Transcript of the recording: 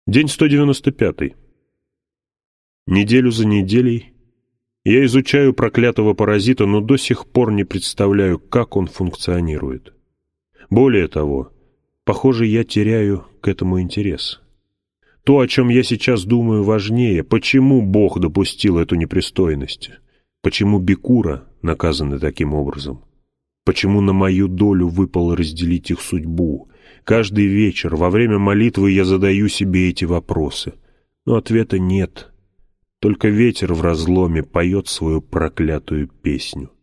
День 195. Неделю за неделей я изучаю проклятого паразита, но до сих пор не представляю, как он функционирует. Более того, похоже, я теряю к этому интерес. То, о чем я сейчас думаю, важнее. Почему Бог допустил эту непристойность? Почему бикура наказаны таким образом? Почему на мою долю выпало разделить их судьбу? Каждый вечер во время молитвы я задаю себе эти вопросы. Но ответа нет. Только ветер в разломе поет свою проклятую песню.